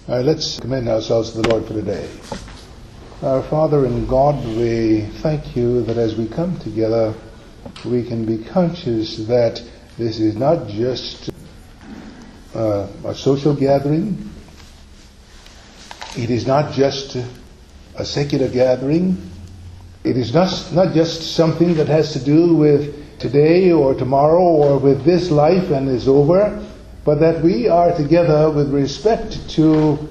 Let's commend ourselves to the Lord for today. Our Father in God, we thank you that as we come together, we can be conscious that this is not just a social gathering. It is not just a secular gathering. It is not just something that has to do with today or tomorrow or with this life and is over, but that we are together with respect to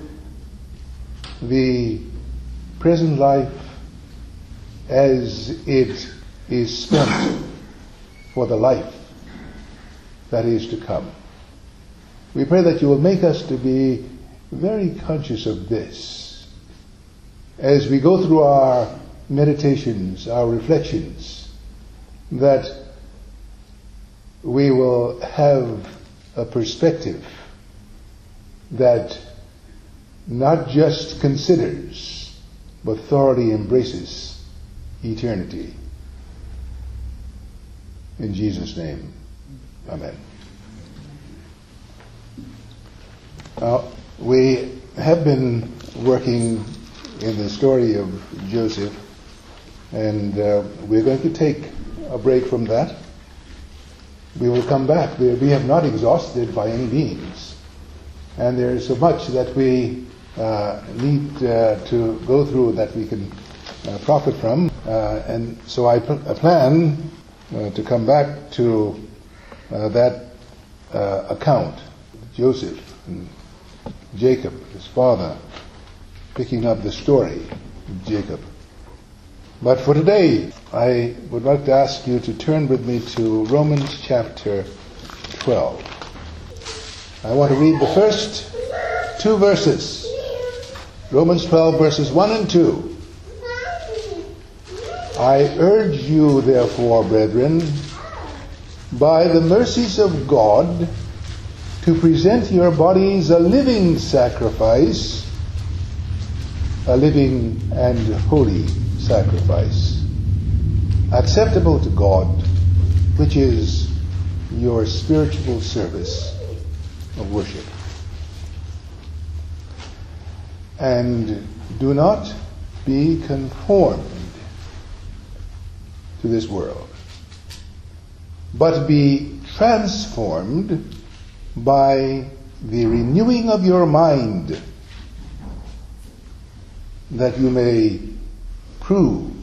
the present life as it is spent for the life that is to come. We pray that you will make us to be very conscious of this as we go through our meditations, our reflections, that we will have a perspective that not just considers but thoroughly embraces eternity. In Jesus' name, amen. We have been working in the story of Joseph, and we're going to take a break from that. We will come back. We have not exhausted by any means, and there is so much that we need to go through that we can profit from, and so I plan to come back to that account, Joseph and Jacob, his father, picking up the story of Jacob. But for today, I would like to ask you to turn with me to Romans chapter 12. I want to read the first two verses. Romans 12 verses 1 and 2. I urge you, therefore, brethren, by the mercies of God, to present your bodies a living sacrifice, a living and holy sacrifice, acceptable to God, which is your spiritual service of worship. And do not be conformed to this world, but be transformed by the renewing of your mind, that you may prove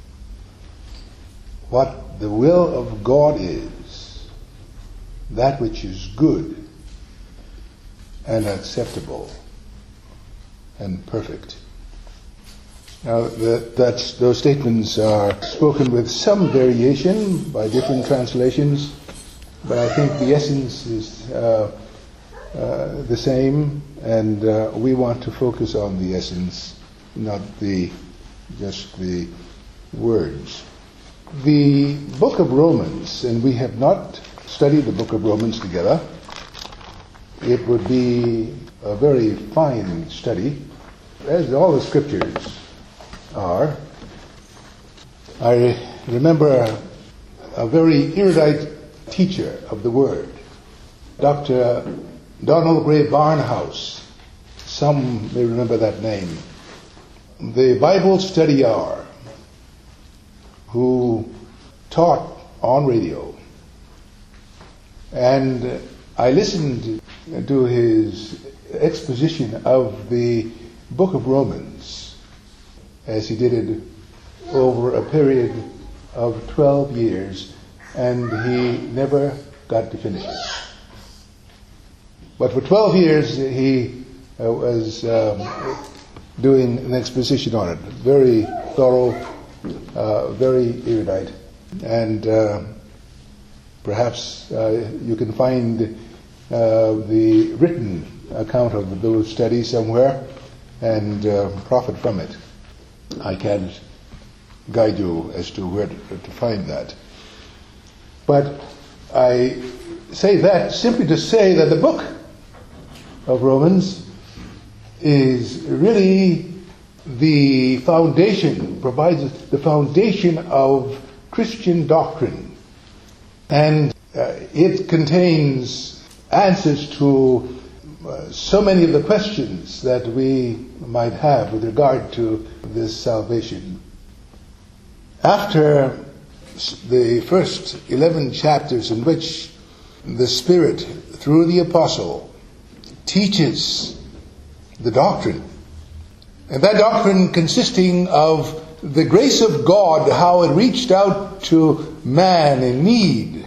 what the will of God is, that which is good and acceptable and perfect. Now, those statements are spoken with some variation by different translations, but I think the essence is the same, and we want to focus on the essence, not just the words. The book of Romans, and we have not studied the book of Romans together. It would be a very fine study, as all the scriptures are. I remember a very erudite teacher of the Word, Dr. Donald Gray Barnhouse. Some may remember that name. The Bible study hour, who taught on radio. And I listened to his exposition of the book of Romans as he did it over a period of 12 years, and he never got to finish it. But for 12 years he was doing an exposition on it. Very thorough, very erudite. And perhaps you can find the written account of those studies somewhere and profit from it. I can't guide you as to where to find that. But I say that simply to say that the book of Romans is really the foundation, provides the foundation of Christian doctrine. And it contains answers to so many of the questions that we might have with regard to this salvation. After the first 11 chapters in which the Spirit, through the apostle, teaches the doctrine, and that doctrine consisting of the grace of God, how it reached out to man in need,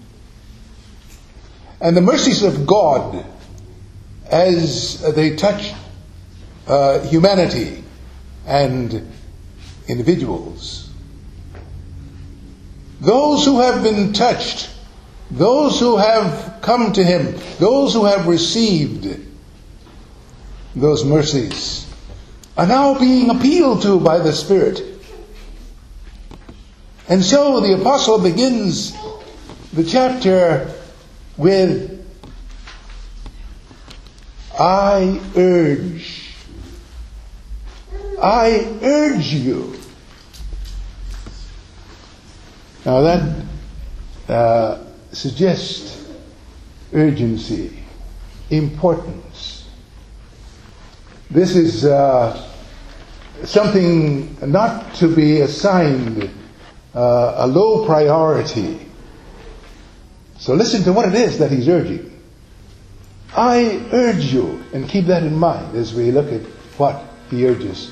and the mercies of God as they touch humanity and individuals. Those who have been touched, those who have come to Him, those who have received those mercies, are now being appealed to by the Spirit. And so the apostle begins the chapter with, I urge you. Now that suggests urgency, importance. This is something not to be assigned a low priority. So listen to what it is that he's urging. I urge you, and keep that in mind as we look at what he urges.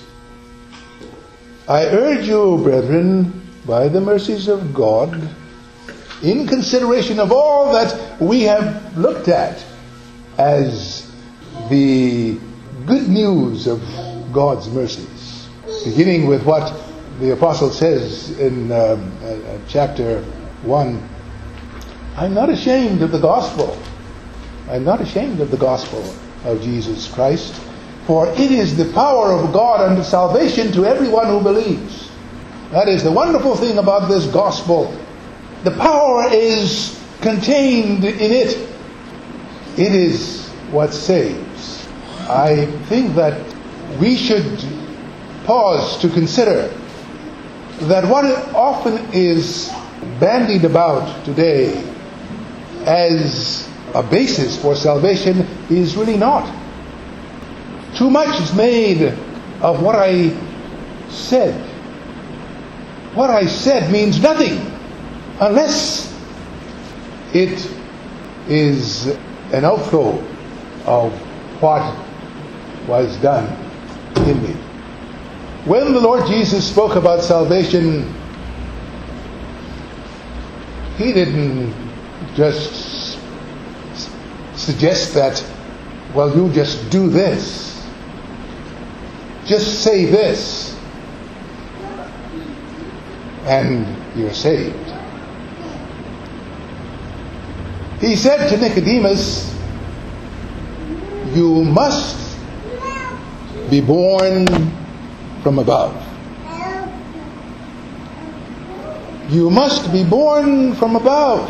I urge you, brethren, by the mercies of God, in consideration of all that we have looked at as the good news of God's mercies, beginning with what the apostle says in chapter 1, I'm not ashamed of the gospel. I'm not ashamed of the gospel of Jesus Christ, for it is the power of God unto salvation to everyone who believes. That is the wonderful thing about this gospel. The power is contained in it. It is what saves. I think that we should pause to consider that what often is bandied about today as a basis for salvation is really not. Too much is made of what I said. What I said means nothing unless it is an outflow of what was done in me. When the Lord Jesus spoke about salvation, He didn't just suggest that, well, you just do this. Just say this, and you're saved. He said to Nicodemus, you must be born from above. You must be born from above.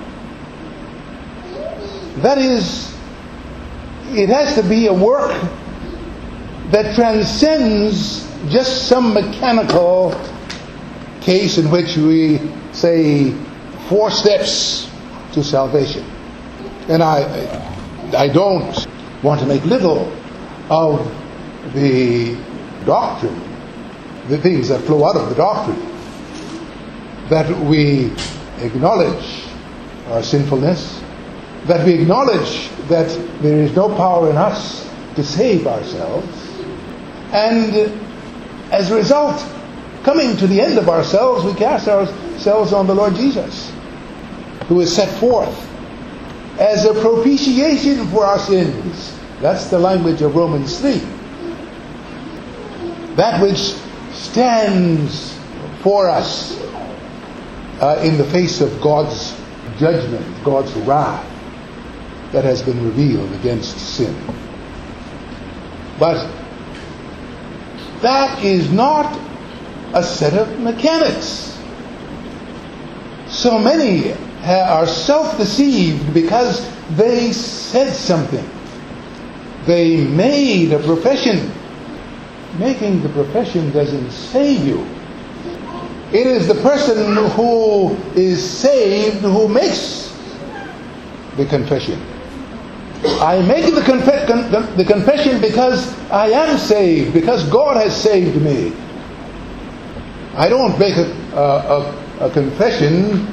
That is, it has to be a work that transcends just some mechanical case in which we say 4 steps to salvation. And I don't want to make little of the doctrine, the things that flow out of the doctrine, that we acknowledge our sinfulness, that we acknowledge that there is no power in us to save ourselves, and as a result, coming to the end of ourselves, we cast ourselves on the Lord Jesus, who is set forth as a propitiation for our sins. That's the language of Romans 3. That which stands for us in the face of God's judgment, God's wrath that has been revealed against sin. But that is not a set of mechanics. So many are self-deceived because they said something. They made a profession. Making the profession doesn't save you. It is the person who is saved who makes the confession. I make the confession because I am saved, because God has saved me. I don't make a confession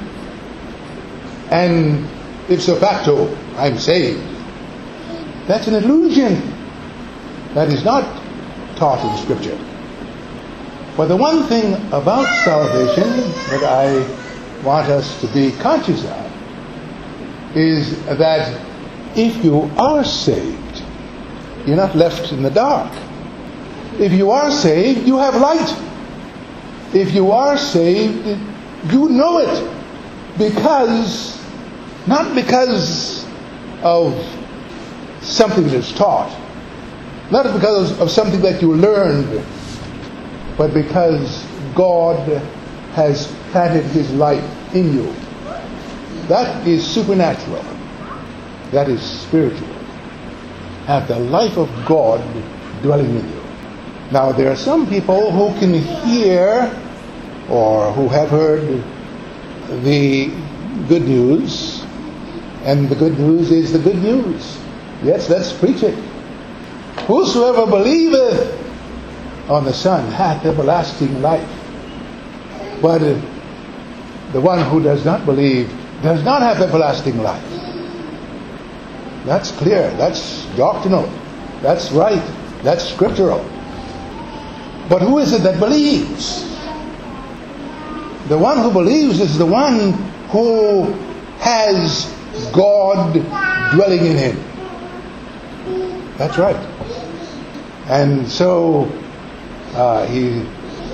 and ipso facto I'm saved. That's an illusion. That is not taught in Scripture. But the one thing about salvation that I want us to be conscious of is that if you are saved, you're not left in the dark. If you are saved, you have light. If you are saved, you know it. Not because of something that is taught, not because of something that you learned, but because God has planted His life in you. That is supernatural. That is spiritual. Have the life of God dwelling in you. Now, there are some people who can hear or who have heard the good news, and the good news is the good news. Yes, let's preach it. Whosoever believeth on the Son hath everlasting life. But the one who does not believe does not have everlasting life. That's clear. That's doctrinal. That's right. That's scriptural. But who is it that believes? The one who believes is the one who has God dwelling in him. That's right. And so he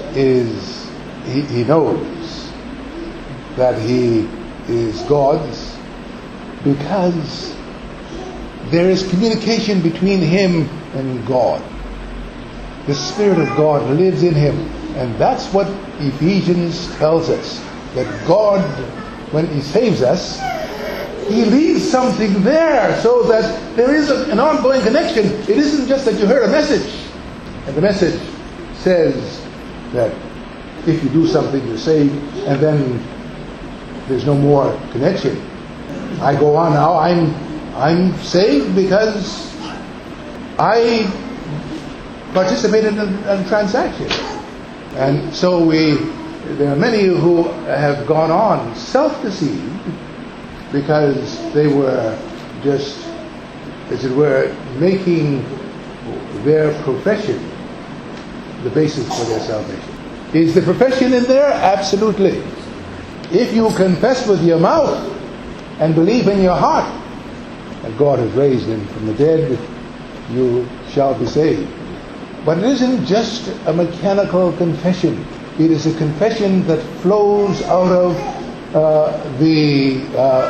knows that he is God's because there is communication between him and God. The Spirit of God lives in him. And that's what Ephesians tells us. That God, when He saves us, He leaves something there so that there is an ongoing connection. It isn't just that you heard a message, and the message says that if you do something, you're saved, and then there's no more connection. I go on now, I'm saved because I participated in a transaction. And so there are many who have gone on self-deceived because they were just, as it were, making their profession the basis for their salvation. Is the profession in there? Absolutely. If you confess with your mouth and believe in your heart that God has raised him from the dead, you shall be saved. But it isn't just a mechanical confession. It is a confession that flows out of the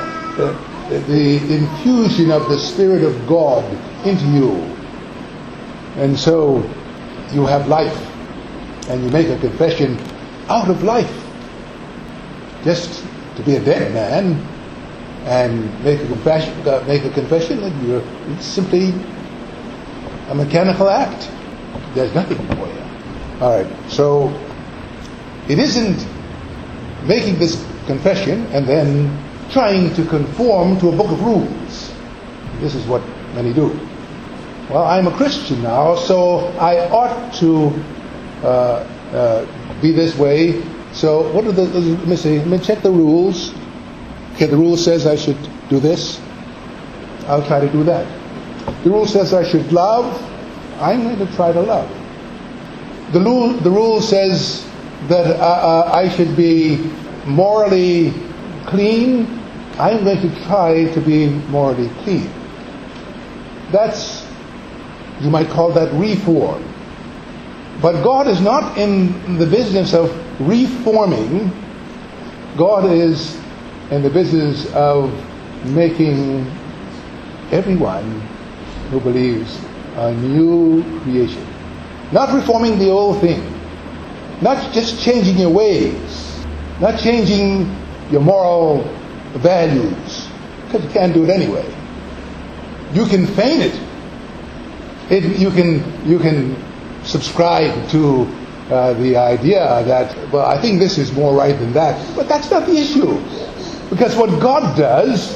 infusion of the Spirit of God into you. And so you have life, and you make a confession out of life. Just to be a dead man and make a confession, it's simply a mechanical act. There's nothing for you. All right, so it isn't making this confession and then trying to conform to a book of rules. This is what many do. Well, I'm a Christian now, so I ought to be this way. So what are let me check the rules. Okay, the rule says I should do this. I'll try to do that. The rule says I should love. I'm going to try to love. The rule says that I should be morally clean. I'm going to try to be morally clean. You might call that reform. But God is not in the business of reforming. God is in the business of making everyone who believes a new creation. Not reforming the old thing. Not just changing your ways. Not changing your moral values. Because you can't do it anyway. You can feign it. You can subscribe to the idea that, well, I think this is more right than that. But that's not the issue. Because what God does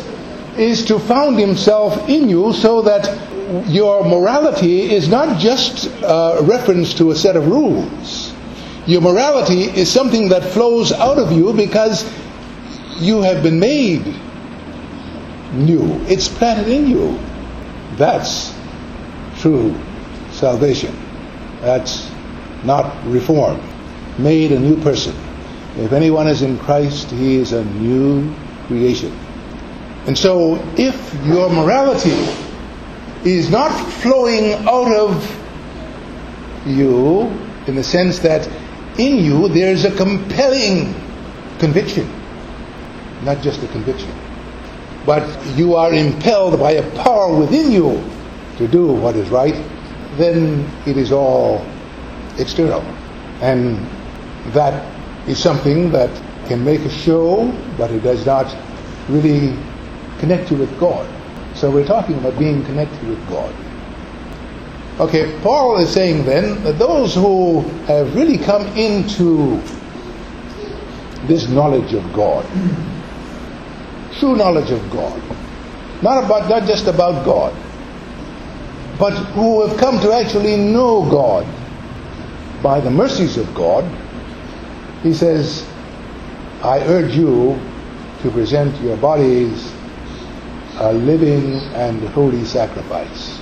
is to found himself in you so that your morality is not just a reference to a set of rules. Your morality is something that flows out of you because you have been made new. It's planted in you. That's true salvation. That's not reform. Made a new person. If anyone is in Christ, he is a new creation. And so if your morality is not flowing out of you, in the sense that in you there's a compelling conviction, not just a conviction, but you are impelled by a power within you to do what is right, then it is all external. And that is something that can make a show, but it does not really connect you with God. So we're talking about being connected with God. Okay, Paul is saying then that those who have really come into this knowledge of God, true knowledge of God, not just about God, but who have come to actually know God by the mercies of God, he says, I urge you to present your bodies a living and holy sacrifice.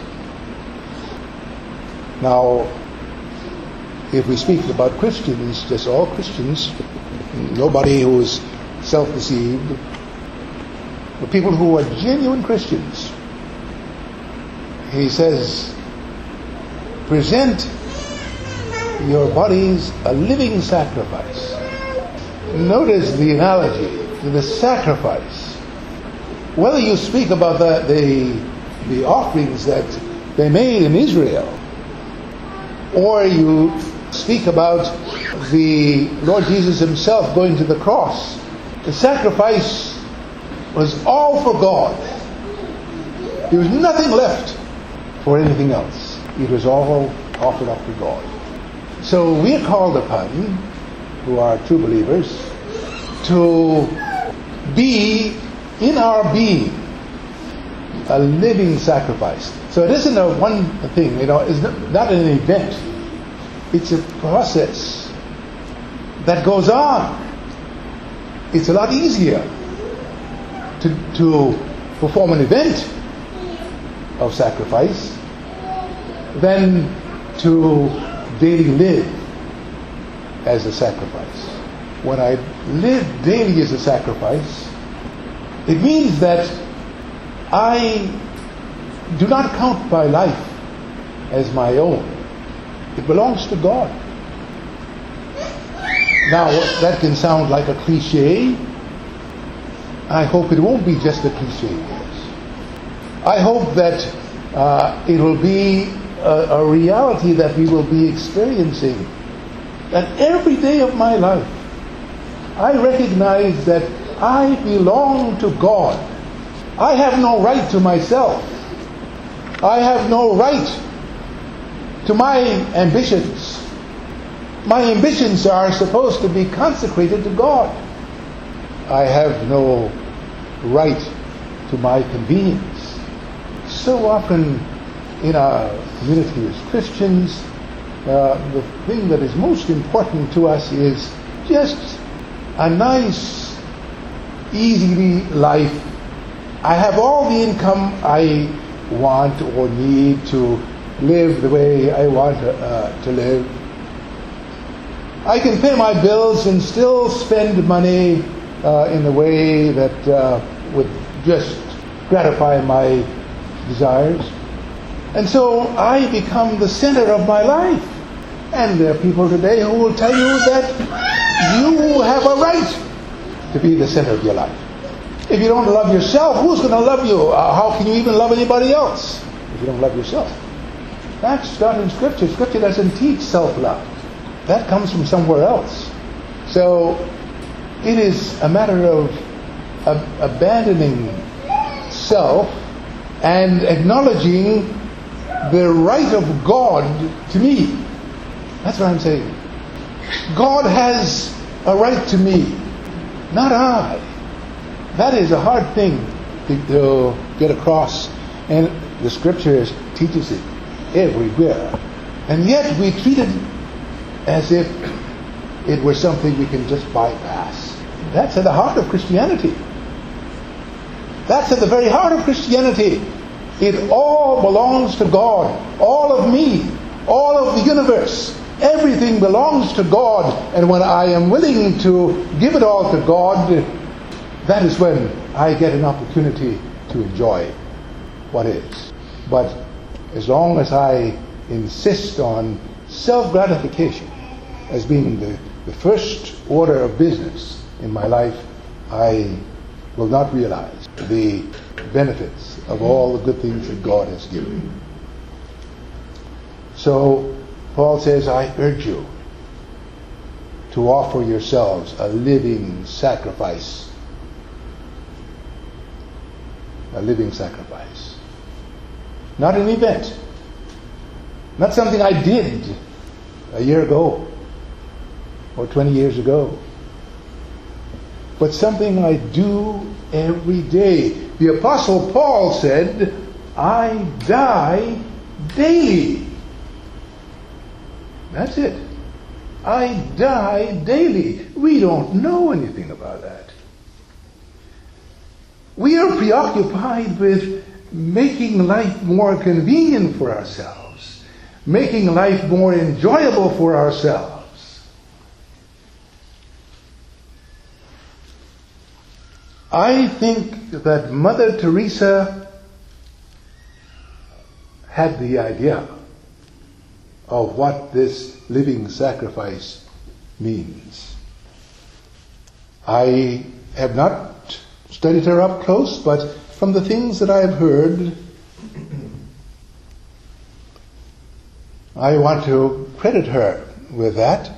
Now, if we speak about Christians, just all Christians, nobody who is self-deceived, but people who are genuine Christians, he says, present your bodies a living sacrifice. Notice the analogy to the sacrifice. Whether you speak about the offerings that they made in Israel, or you speak about the Lord Jesus himself going to the cross, the sacrifice was all for God. There was nothing left for anything else. It was all offered up to God. So we are called upon, who are true believers, to be in our being a living sacrifice. So it isn't a one thing, it's not an event. It's a process that goes on. It's a lot easier to perform an event of sacrifice than to daily live as a sacrifice. When I live daily as a sacrifice, it means that I do not count my life as my own. It belongs to God. Now, that can sound like a cliche. I hope it won't be just a cliche. I hope that it will be a reality that we will be experiencing. That every day of my life, I recognize that I belong to God. I have no right to myself. I have no right to my ambitions. My ambitions are supposed to be consecrated to God. I have no right to my convenience. So often in our community as Christians, the thing that is most important to us is just a nice, easy life. I have all the income I want or need to live the way I want to live. I can pay my bills and still spend money in a way that would just gratify my desires. And so I become the center of my life. And there are people today who will tell you that you have a right to be the center of your life. If you don't love yourself, who's going to love you? How can you even love anybody else if you don't love yourself? That's not in Scripture. Scripture doesn't teach self-love. That comes from somewhere else. So it is a matter of abandoning self and acknowledging the right of God to me. That's what I'm saying. God has a right to me, not I. That is a hard thing to get across. And the Scriptures teaches it everywhere. And yet we treat it as if it were something we can just bypass. That's at the heart of Christianity. That's at the very heart of Christianity. It all belongs to God. All of me, all of the universe, everything belongs to God. And when I am willing to give it all to God, that is when I get an opportunity to enjoy what is. But as long as I insist on self-gratification as being the first order of business in my life, I will not realize the benefits of all the good things that God has given me. So Paul says, I urge you to offer yourselves a living sacrifice. A living sacrifice. Not an event. Not something I did a year ago or 20 years ago. But something I do every day. The Apostle Paul said, I die daily. That's it. I die daily. We don't know anything about that. We are preoccupied with making life more convenient for ourselves, making life more enjoyable for ourselves. I think that Mother Teresa had the idea of what this living sacrifice means. I have not studied her up close, but from the things that I've heard, I want to credit her with that.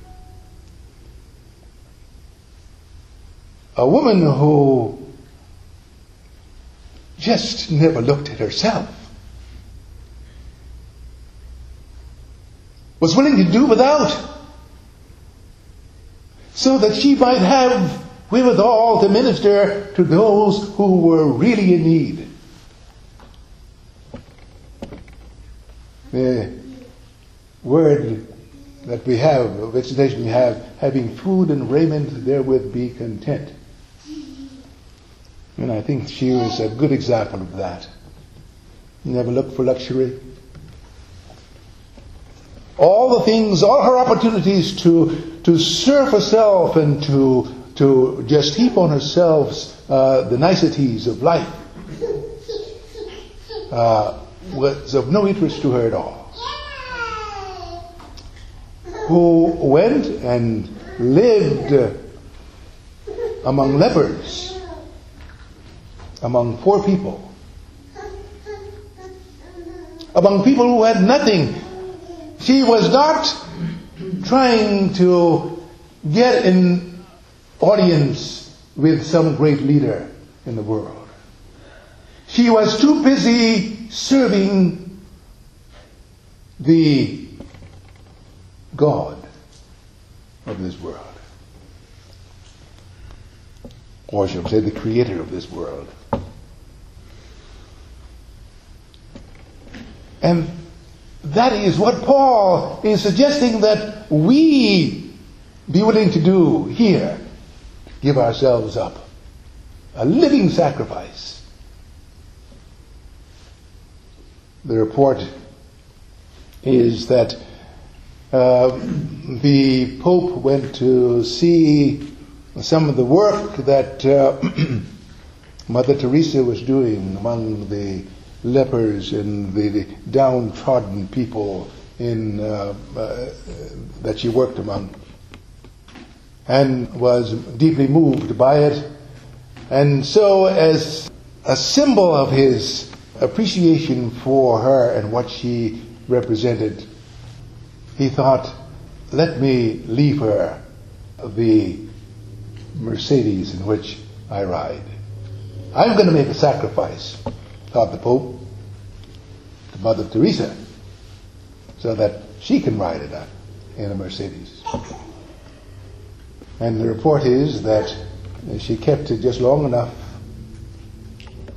A woman who just never looked at herself, was willing to do without, so that she might have wherewithal to minister to those who were really in need. The word that we have, of exhortation we have, having food and raiment, therewith be content. And I think she was a good example of that. Never looked for luxury. All the things, all her opportunities to serve herself and to just heap on herself the niceties of life was of no interest to her at all. Who went and lived among lepers, among poor people, among people who had nothing. She was not trying to get an audience with some great leader in the world. She was too busy serving the God of this world. Or shall I say, the creator of this world. And that is what Paul is suggesting that we be willing to do here. Give ourselves up. A living sacrifice. The report is that the Pope went to see some of the work that Mother Teresa was doing among the lepers and the downtrodden people that she worked among, and was deeply moved by it. And so, as a symbol of his appreciation for her and what she represented, he thought, let me leave her the Mercedes in which I ride. I'm going to make a sacrifice, thought the Pope, to Mother Teresa, so that she can ride it out in a Mercedes. And the report is that she kept it just long enough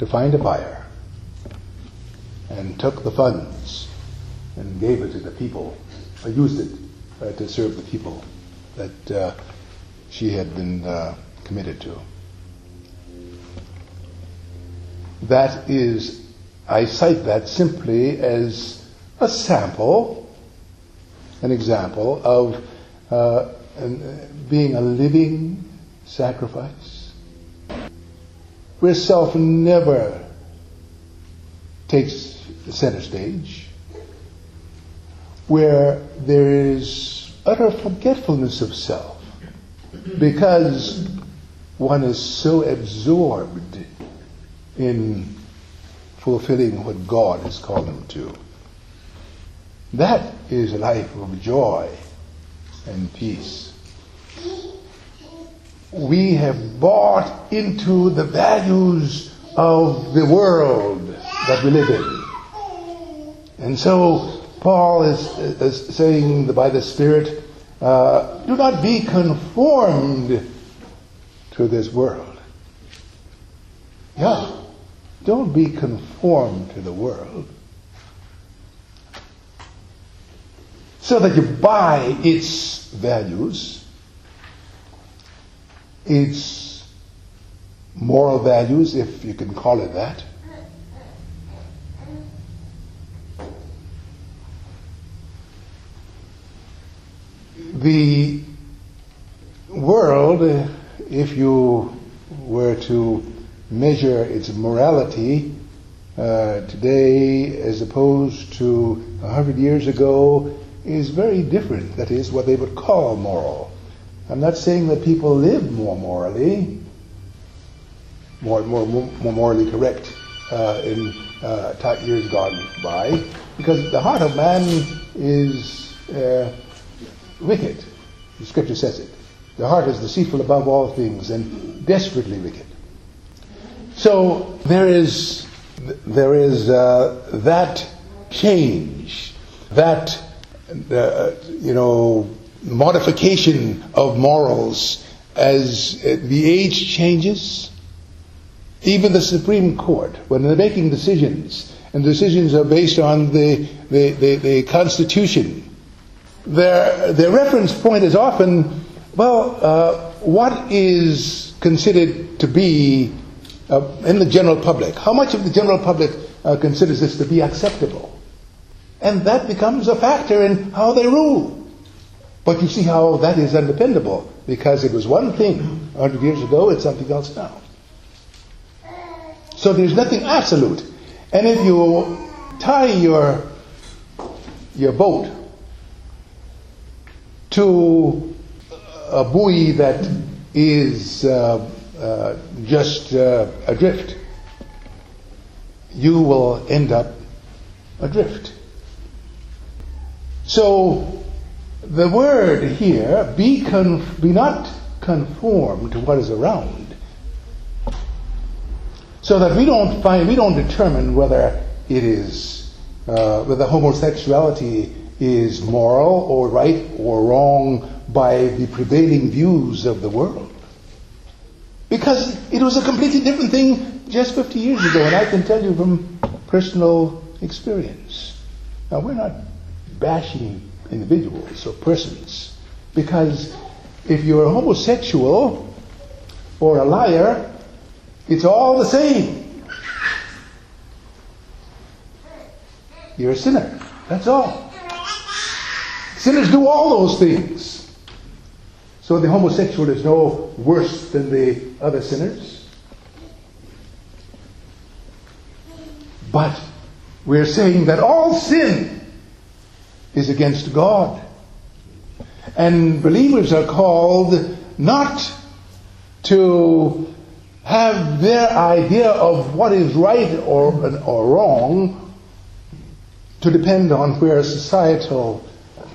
to find a buyer and took the funds and gave it to the people, used it to serve the people that she had been committed to. That is, I cite that simply as a sample, an example of being a living sacrifice, where self never takes the center stage, where there is utter forgetfulness of self, because one is so absorbed in fulfilling what God has called them to. That is a life of joy and peace. We have bought into the values of the world that we live in. And so Paul is saying by the Spirit, do not be conformed to this world. Yeah, don't be conformed to the world, so that you buy its values, its moral values, if you can call it that. The world, if you were to measure its morality today as opposed to 100 years ago, is very different. That is what they would call moral. I'm not saying that people live more morally, more morally correct in years gone by, because the heart of man is wicked. The Scripture says it. The heart is deceitful above all things and desperately wicked. So there is that change, that modification of morals as the age changes. Even the Supreme Court, when they're making decisions, and decisions are based on the Constitution, their reference point is often, what is considered to be in the general public? How much of the general public considers this to be acceptable? And that becomes a factor in how they rule. But you see how that is undependable, because it was one thing 100 years ago, it's something else now. So there's nothing absolute. And if you tie your boat to a buoy that is just adrift, you will end up adrift. So the word here, be not conformed to what is around, so that we don't determine whether it is whether homosexuality is moral or right or wrong by the prevailing views of the world. Because it was a completely different thing just 50 years ago, and I can tell you from personal experience. Now, we're not bashing individuals or persons, because if you're a homosexual or a liar, it's all the same. You're a sinner. That's all. Sinners do all those things. So the homosexual is no worse than the other sinners. But we're saying that all sin is against God. And believers are called not to have their idea of what is right or wrong to depend on where societal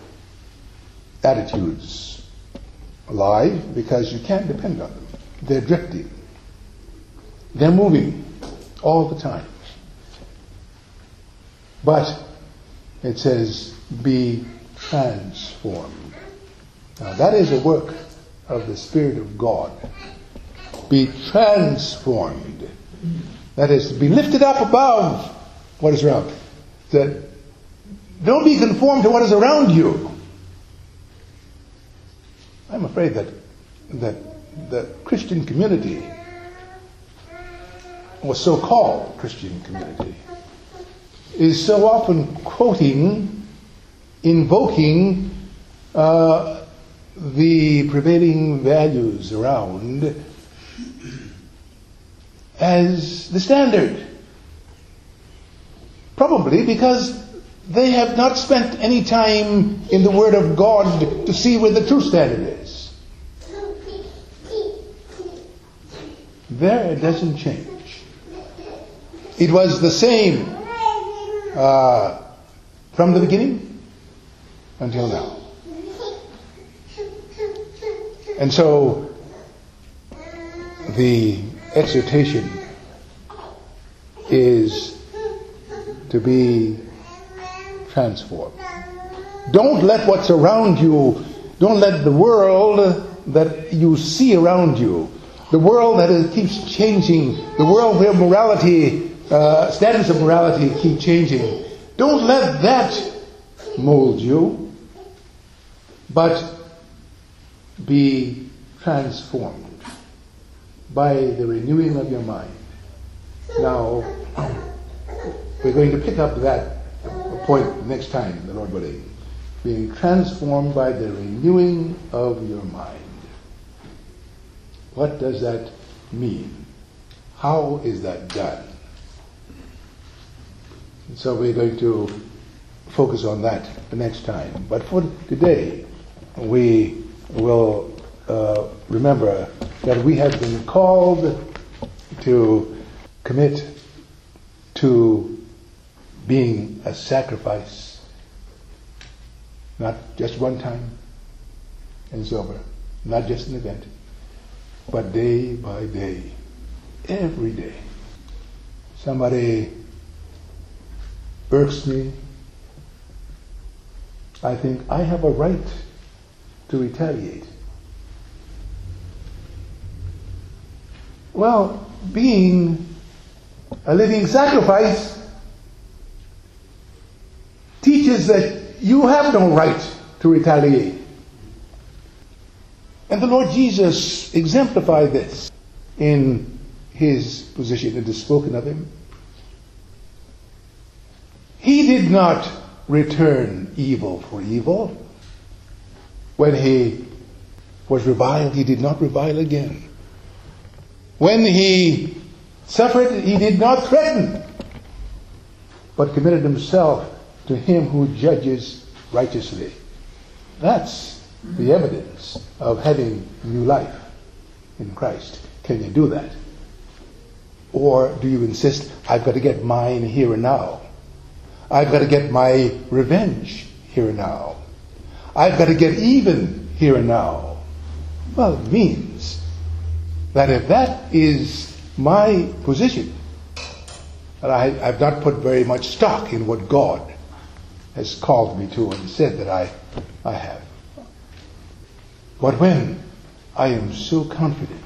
attitudes lie, because you can't depend on them. They're drifting. They're moving all the time. But it says, be transformed. Now that is a work of the Spirit of God. Be transformed That is, to be lifted up above what is around. That don't be conformed to what is around you. I'm afraid that the Christian community, or so-called Christian community, is so often quoting, invoking the prevailing values around as the standard. Probably because they have not spent any time in the Word of God to see where the true standard is. There it doesn't change. It was the same from the beginning until now. And so the exhortation is to be transformed. Don't let what's around you, don't let the world that you see around you, the world that keeps changing, the world where morality, standards of morality keep changing, don't let that mold you, but be transformed by the renewing of your mind. Now, we're going to pick up that point next time, the Lord willing. Being transformed by the renewing of your mind. What does that mean? How is that done? And so we're going to focus on that the next time. But for today, we will remember that we have been called to commit to being a sacrifice, not just one time and it's over, not just an event, but day by day, every day. Somebody irks me, I think I have a right to retaliate. Well, being a living sacrifice teaches that you have no right to retaliate. And the Lord Jesus exemplified this in his position. It is spoken of him. He did not return evil for evil. When he was reviled, he did not revile again. When he suffered, he did not threaten, but committed himself to him who judges righteously. That's the evidence of having new life in Christ. Can you do that? Or do you insist, I've got to get mine here and now? I've got to get my revenge here and now. I've got to get even here and now. Well, it means that if that is my position, that I've not put very much stock in what God has called me to and said that I have. But when I am so confident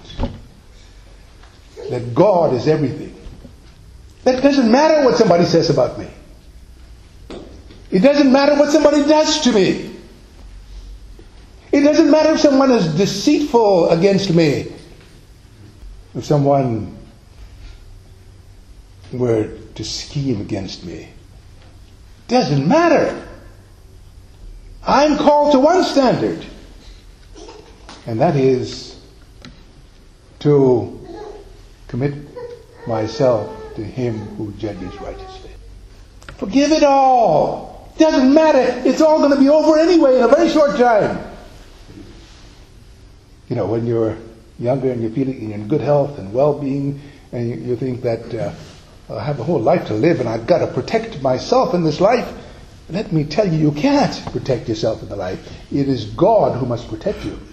that God is everything, that doesn't matter what somebody says about me. It doesn't matter what somebody does to me. It doesn't matter if someone is deceitful against me. If someone were to scheme against me. Doesn't matter. I'm called to one standard. And that is to commit myself to him who judges righteously. Forgive it all. Doesn't matter. It's all going to be over anyway in a very short time. You know, when you're younger and you're feeling in good health and well-being, and you think that I have a whole life to live and I've got to protect myself in this life. Let me tell you, you can't protect yourself in the life. It is God who must protect you.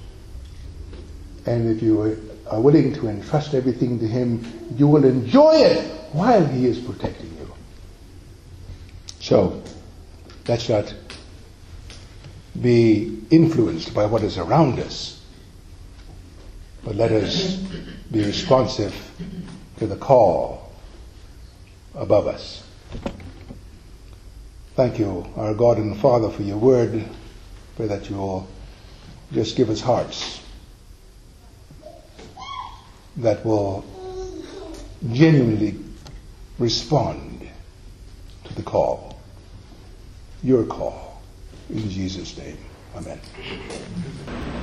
And if you are willing to entrust everything to him, you will enjoy it while he is protecting you. So, let's not be influenced by what is around us, but let us be responsive to the call above us. Thank you, our God and Father, for your word. Pray that you will just give us hearts that will genuinely respond to the call, your call. In Jesus' name, amen.